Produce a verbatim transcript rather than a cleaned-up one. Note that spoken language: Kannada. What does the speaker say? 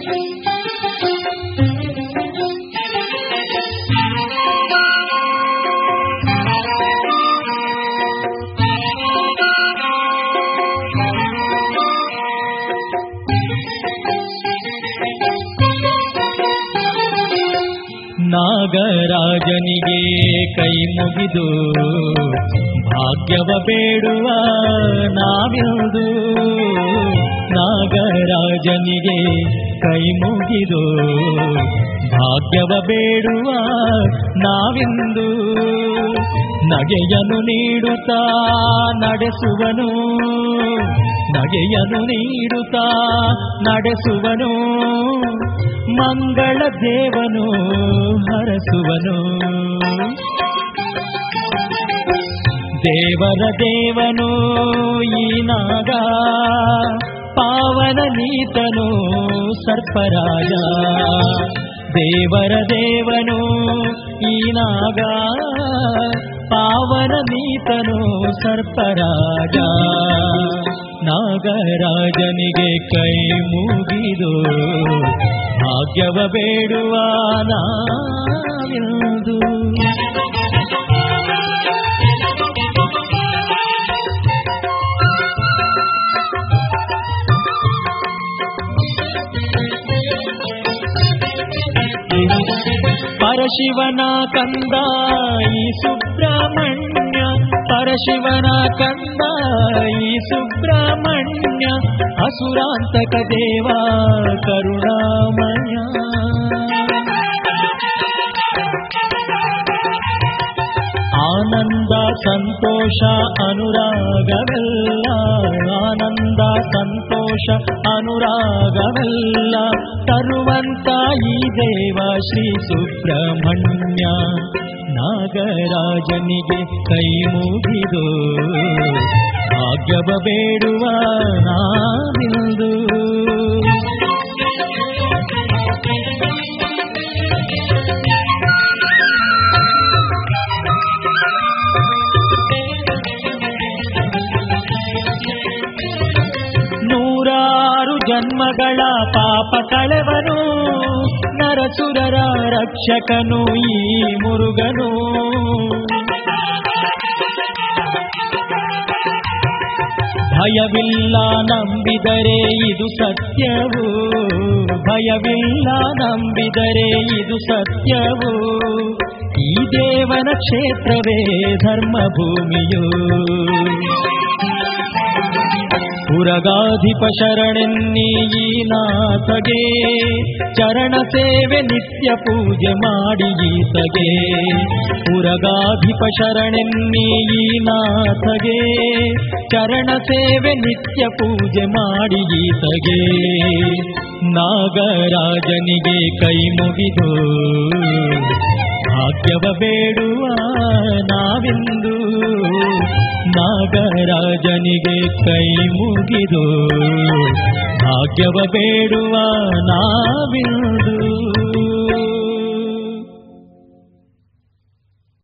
ನಾಗರಾಜನಿಗೆ ಕೈ ಮುಗಿದು ಭಾಗ್ಯವ ಬೇಡುವ ನಾವಿಂದು. ನಾಗರಾಜನಿಗೆ ಕೈ ಮುಗಿದು ಭಾಗ್ಯವ ಬೇಡುವ ನಾವಿಂದು. ನಗೆಯನು ನೀಡುತ್ತಾ ನಡೆಸುವನು, ನಗೆಯನು ನೀಡುತ್ತಾ ನಡೆಸುವನು. ಮಂಗಳ ದೇವನು ಹರಸುವನು. ದೇವರ ದೇವನು ಈ ನಾಗ, ಪಾವನ ನೀತನು ಸರ್ಪರಾಜ. ದೇವರ ದೇವನು ಈ ನಾಗ, ಪಾವನ ನೀತನು ಸರ್ಪರಾಜ. ನಾಗರಾಜನಿಗೆ ಕೈ ಮುಗಿದು ಭಾಗ್ಯವ ಬೇಡುವ ನಾವಿಂದು. ಪರಶಿವನ ಕಂದ ಈ ಸುಬ್ರಹ್ಮಣ್ಯ, ಪರಶಿವನ ಕಂದ ಈ ಸುಬ್ರಹ್ಮಣ್ಯ. ಅಸುರಾಂತಕ ದೇವ ಕರುಣಾಮಯ. ಆನಂದ ಸಂತೋಷ ಅನುರಾಗವೆಲ್ಲ, ಆನಂದ ಸಂತೋಷ ಅನುರಾಗವೆಲ್ಲ ತರುವಂತ ಈ ದೇವ ಶ್ರೀ ಸುಬ್ರಹ್ಮಣ್ಯ. ನಾಗರಾಜನಿಗೆ ಕೈ ಮುಗಿದು ಭಾಗ್ಯವ ಬೇಡುವ ನಾವಿಂದು. ನೂರಾರು ಜನ್ಮಗಳ ಪಾಪ ಕಳೆವನು, ನರಸುರರ ರಕ್ಷಕನು ಈ ಮುರುಗನು. ಭಯವಿಲ್ಲ ನಂಬಿದರೆ ಇದು ಸತ್ಯವು, ಭಯವಿಲ್ಲ ನಂಬಿದರೆ ಇದು ಸತ್ಯವು. ಈ ದೇವನ ಕ್ಷೇತ್ರವೇ ಧರ್ಮಭೂಮಿಯು. ಪುರಗಾಧಿಪ ಶರಣೆನ್ನಿ ಈ ನಾಥಗೆ, ಚರಣ ಸೇವೆ ನಿತ್ಯ ಪೂಜೆ ಮಾಡಿ ಈತಗೆ. ಪುರಗಾಧಿಪ ಶರಣೆನ್ನಿ ಈ ನಾಥಗೆ, ಚರಣ ಸೇವೆ ನಿತ್ಯ ಪೂಜೆ ಮಾಡಿ ಈತಗೆ. ನಾಗರಾಜನಿಗೆ ಕೈ ಮುಗಿದು ಭಾಗ್ಯವ ಬೇಡುವ ನಾವಿಂದು. ನಾಗರಾಜನಿಗೆ ಕೈ ಮುಗಿದು ಭಾಗ್ಯವ ಬೇಡುವ ನಾವಿಂದು.